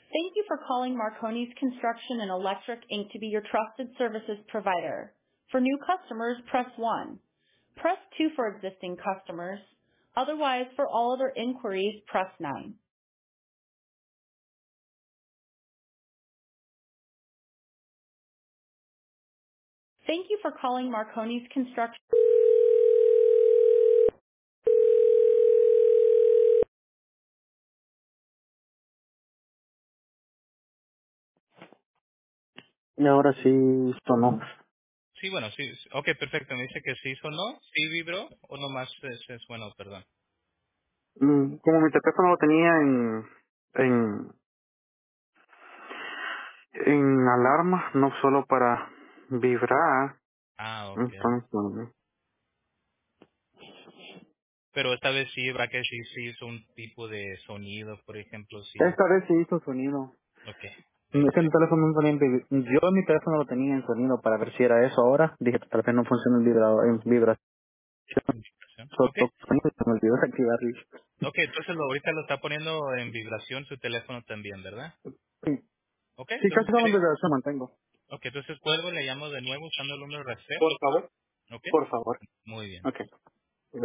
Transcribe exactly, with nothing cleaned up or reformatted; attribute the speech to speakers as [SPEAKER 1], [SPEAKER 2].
[SPEAKER 1] Thank you for calling Marconi's Construction and Electric Incorporated to be your trusted services provider. For new customers, press one. Press two for existing customers. Otherwise, for all other inquiries, press nine. Thank you for calling Marconi's Construction. Y ahora sí sonó.
[SPEAKER 2] Sí, bueno, sí. Ok, perfecto. Me dice que sí sonó, sí vibró, o nomás es, es bueno, perdón.
[SPEAKER 1] Mm, Como mi teléfono lo tenía en, en, en alarma, no solo para vibrar,
[SPEAKER 2] Ah, ok.
[SPEAKER 1] entonces,
[SPEAKER 2] Pero esta vez sí, ¿verdad que sí, sí hizo un tipo de sonido, por ejemplo, sí?
[SPEAKER 1] esta vez sí hizo sonido.
[SPEAKER 2] Ok,
[SPEAKER 1] Es que mi
[SPEAKER 2] perfecto.
[SPEAKER 1] teléfono no ponía en vibra- yo en mi teléfono lo tenía en sonido para ver si era eso ahora. Dije, tal vez no funciona en, vibrador, en vibración.
[SPEAKER 2] Vibración.
[SPEAKER 1] Solo
[SPEAKER 2] Ok,
[SPEAKER 1] sonido y se me olvidó desactivarlo.
[SPEAKER 2] ok, entonces lo, ahorita lo está poniendo en vibración su teléfono también, ¿verdad?
[SPEAKER 1] Sí,
[SPEAKER 2] Ok,
[SPEAKER 1] sí,
[SPEAKER 2] entonces,
[SPEAKER 1] casi solo en
[SPEAKER 2] ¿quiere?
[SPEAKER 1] vibración mantengo.
[SPEAKER 2] Ok, entonces cuelgo, le llamo de nuevo usando el número de reset.
[SPEAKER 1] Por favor.
[SPEAKER 2] Ok,
[SPEAKER 1] Por favor.
[SPEAKER 2] muy bien.
[SPEAKER 1] Ok.